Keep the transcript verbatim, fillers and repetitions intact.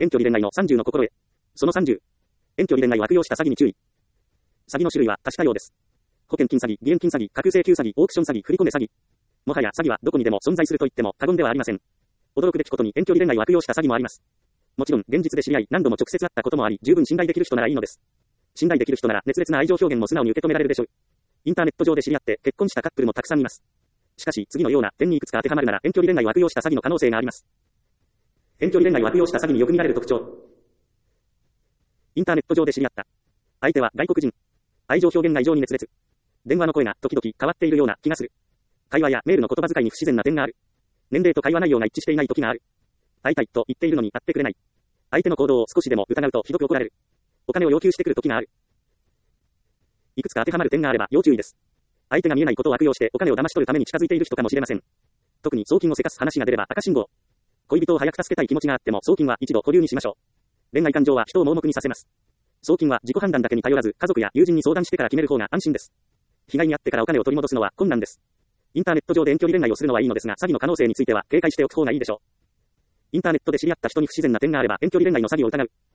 遠距離恋愛のさんじゅうの心得。そのさんじゅう。遠距離恋愛を悪用した詐欺に注意。詐欺の種類は多種多様です。保険金詐欺、義援金詐欺、架空請求詐欺、オークション詐欺、振り込め詐欺。もはや詐欺はどこにでも存在すると言っても過言ではありません。驚くべきことに遠距離恋愛を悪用した詐欺もあります。もちろん現実で知り合い何度も直接会ったこともあり十分信頼できる人ならいいのです。信頼できる人なら熱烈な愛情表現も素直に受け止められるでしょう。インターネット上で知り合って結婚したカップルもたくさんいます。しかし次のような点にいくつか当てはまるなら遠距離恋愛を悪用した詐欺の可能性があります。遠距離恋愛を悪用した詐欺によく見られる特徴。インターネット上で知り合った。相手は外国人。愛情表現が異常に熱烈。電話の声が時々変わっているような気がする。会話やメールの言葉遣いに不自然な点がある。年齢と会話内容が一致していない時がある。会いたいと言っているのに会ってくれない。相手の行動を少しでも疑うとひどく怒られる。お金を要求してくる時がある。いくつか当てはまる点があれば要注意です。相手が見えないことを悪用してお金を騙し取るために近づいている人かもしれません。特に送金をせかす話が出れば赤信号。恋人を早く助けたい気持ちがあっても送金は一度保留にしましょう。恋愛感情は人を盲目にさせます。送金は自己判断だけに頼らず家族や友人に相談してから決める方が安心です。被害に遭ってからお金を取り戻すのは困難です。インターネット上で遠距離恋愛をするのはいいのですが詐欺の可能性については警戒しておく方がいいでしょう。インターネットで知り合った人に不自然な点があれば遠距離恋愛の詐欺を疑う。